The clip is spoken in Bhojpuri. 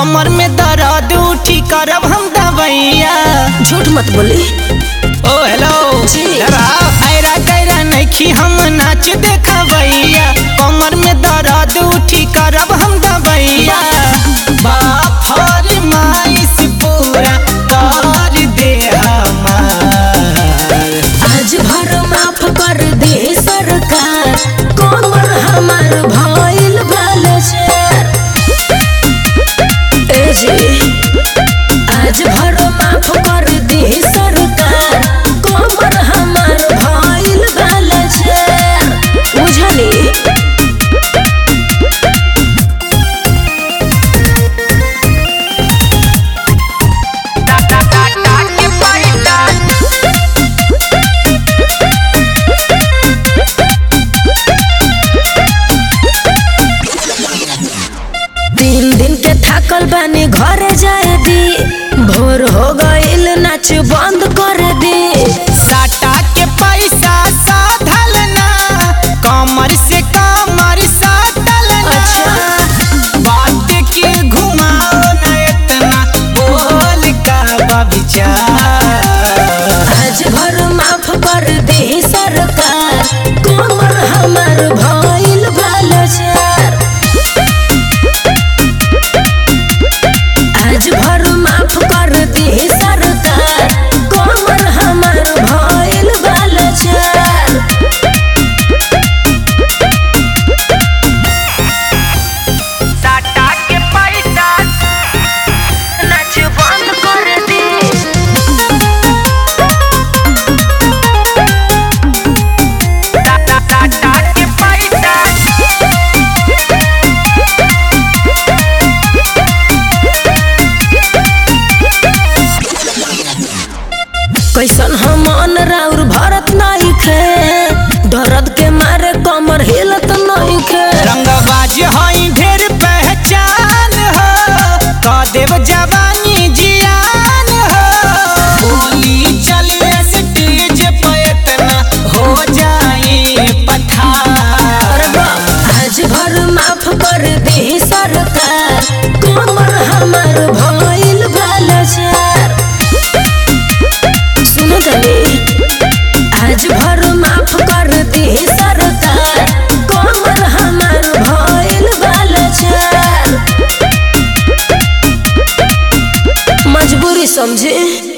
कमर में दर्द उठी करब हम दवैया। झूठ मत बोली। ओ हेलो ऐरा गैरा नइखी हम नाच देखबैया। कमर में दर्द उठी करब हम दवैया। फरमाइश पूरा कर दे हमार। आज भर माफ कर दे सरकार, कमर हमार भइल बालचार। ए जी आज भर माफ कर दे सरकार, कमर हमार भइल बालचार। बुझली? दिन के थकल बानी घरे जाए दी। भोर हो गईल नाच बंद कर दी। साटा के पैसा साधल ना, कमर से कमर साटल ना। बात के घुमाओ ना इतना, बोल का विचार। आज भर माफ कर दे सरकार, कमर हमार भइल बालचार। आज भर माफ कर दे सरकार, कमर हमार भइल बालचार। साटा के पैसा नाच बंद कर दे। साटा के पैसा कैसन हमन राउर भरत नहीं खे, दर्द के मारे कमर हिलत नहीं खे। रंगबाज हई ढेर पहचान हो, कह देव जवानी जियान हो। गोली चले स्टेज पे इतना हो जाए पठार। आज भर माफ कर दे सरकार, कमर हमार भइल बालचार। सुनो तनी आज भर माफ कर दे सरकार, कमर हमार भइल बालचार। मजबूरी समझे।